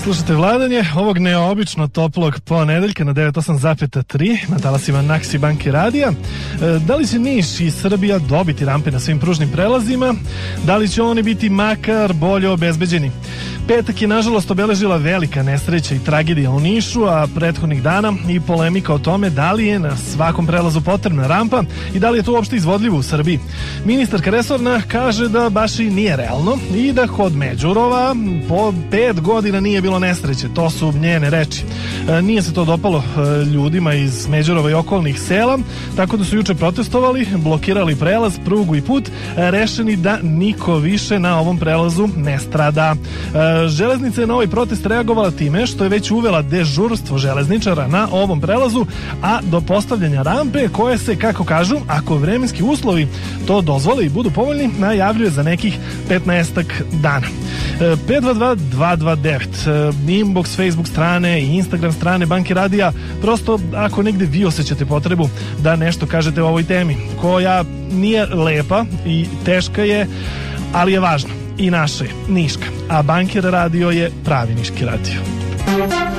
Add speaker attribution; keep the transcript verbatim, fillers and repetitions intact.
Speaker 1: Slušajte Vladanje ovog neobično toplog ponedeljka na devedeset osam zarez tri na talasima Naksi Banke radija. Da li će Niš i Srbija dobiti rampe na svim pružnim prelazima? Da li će oni biti makar bolje obezbeđeni? Petak je nažalost obeležila velika nesreća i tragedija u Nišu, a prethodnih dana i polemika o tome da li je na svakom prelazu potrebna rampa i da li je to uopšte izvodljivo u Srbiji. Ministarka resorna kaže da baš i nije realno i da kod Međurova po pet godina nije bilo nesreće. To su njene reči. E, nije se to dopalo e, ljudima iz Međurova i okolnih sela, tako da su juče protestovali, blokirali prelaz, prugu i put, e, rešeni da niko više na ovom prelazu ne strada. E, Železnica je na ovaj protest reagovala time što je već uvela dežurstvo železničara na ovom prelazu, a do postavljanja rampe koje se, kako kažu, ako vremenski uslovi to dozvole i budu povoljni, najavljuje za nekih petnaestak dana. pet dva dva dva dva devet inbox Facebook strane i Instagram strane Banke radija. Prosto ako negde vi osjećate potrebu da nešto kažete o ovoj temi koja nije lepa i teška je, ali je važna i naša je, niška, a Banker radio je pravi niški radio.